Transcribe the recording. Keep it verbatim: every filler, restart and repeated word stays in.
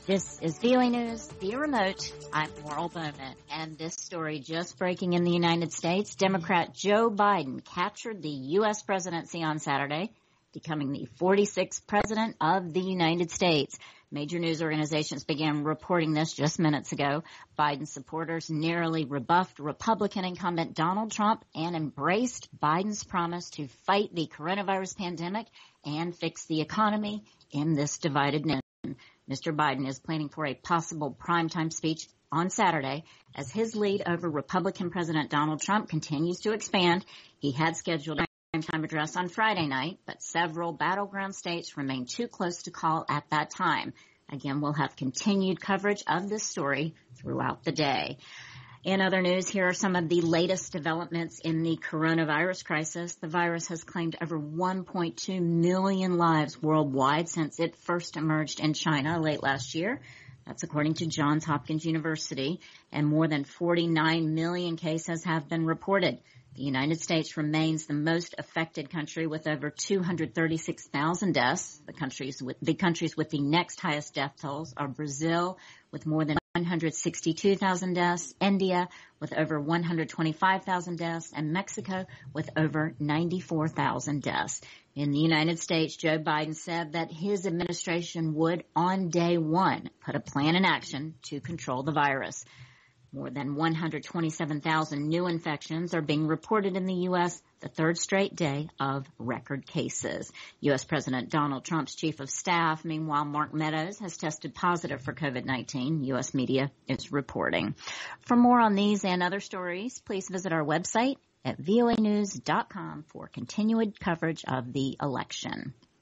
This is V O A News, via remote. I'm Laurel Bowman, and this story just breaking in the United States. Democrat Joe Biden captured the U S presidency on Saturday, becoming the forty-sixth president of the United States. Major news organizations began reporting this just minutes ago. Biden supporters narrowly rebuffed Republican incumbent Donald Trump and embraced Biden's promise to fight the coronavirus pandemic and fix the economy in this divided nation. Mister Biden is planning for a possible primetime speech on Saturday as his lead over Republican President Donald Trump continues to expand. He had scheduled a primetime address on Friday night, but several battleground states remain too close to call at that time. Again, we'll have continued coverage of this story throughout the day. In other news, here are some of the latest developments in the coronavirus crisis. The virus has claimed over one point two million lives worldwide since it first emerged in China late last year. That's according to Johns Hopkins University, and more than forty-nine million cases have been reported. The United States remains the most affected country with over two hundred thirty-six thousand deaths. The countries with the countries with the next highest death tolls are Brazil with more than one hundred sixty-two thousand deaths, India with over one hundred twenty-five thousand deaths, and Mexico with over ninety-four thousand deaths. In the United States, Joe Biden said that his administration would, on day one, put a plan in action to control the virus. More than one hundred twenty-seven thousand new infections are being reported in the U S, the third straight day of record cases. U S. President Donald Trump's chief of staff, meanwhile, Mark Meadows, has tested positive for COVID nineteen. U S media is reporting. For more on these and other stories, please visit our website at voa news dot com for continued coverage of the election.